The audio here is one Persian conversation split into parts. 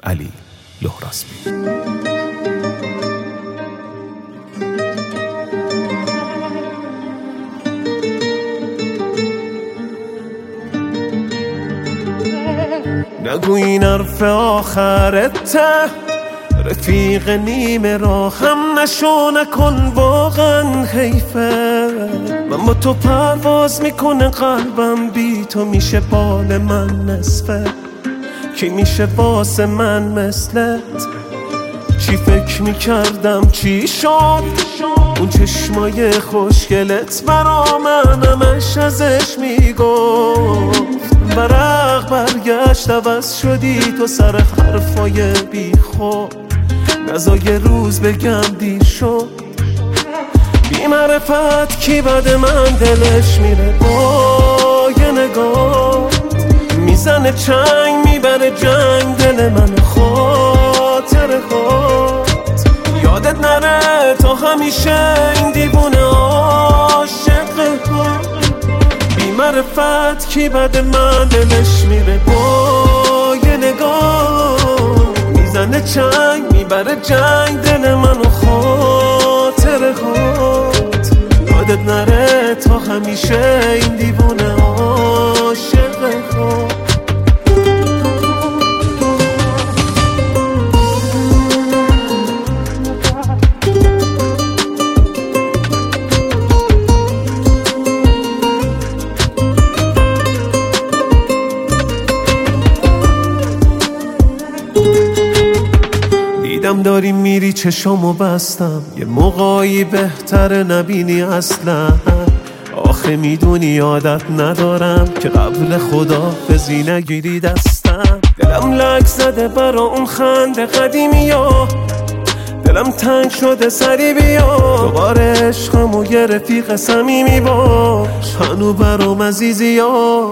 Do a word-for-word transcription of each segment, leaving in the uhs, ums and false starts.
علی لهراسبی. نگو این حرف آخرته، رفیق نیمه راه هم نشو، نکن واقعا حیفه. من با تو پرواز میکنه قلبم، بی تو میشه بال من نصفه. کی میشه واسه من مثلت؟ چی فکر میکردم چی شد؟ اون چشمای خوشگلت برا من همش ازش میگفت. ورق برگشت عوض شدی تو سر حرفای بی خود. نزا یه روز بگم دیر شد. بی معرفت کی بد من دلش میره با یه نگاه. میزنه چنگ میبره جنگ دل من خاطر خود. یادت نره تا همیشه این دیوونه عاشق خود. بی معرفت کی بد من دلش میره با یه نگاه. میزنه چنگ میبره جنگ دل من خاطر خود. یادت نره تا همیشه این دیوونه عاشق خود. دیدم داری میری چشامو بستم، یه موقعی بهتره نبینی اصلا. آخه میدونی عادت ندارم که قبل خداحافظی نگیری دستم. دلم لک زده برا اون خنده قدیمی ها، دلم تنگ شده سری بیا. دوباره عشقم و یه رفیق صمیمی باش، هنو برام عزیزی ها.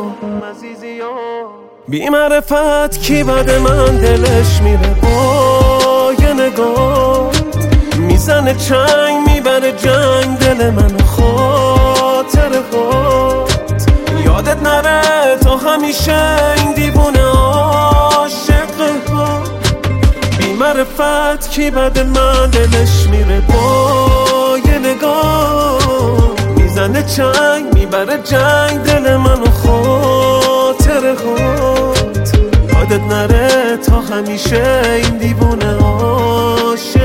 بی معرفت کی بد من دلش میره با یه نگاه. میزنه چنگ میبره جنگ دل من خاطر خود. یادت نره تا همیشه این دیوونه عاشق خود. بی معرفت کی بد من دلش میره با یه نگاه. میزنه چنگ میبره جنگ دل من خاطر خود. یادت نره تا همیشه این دیوونه عاشق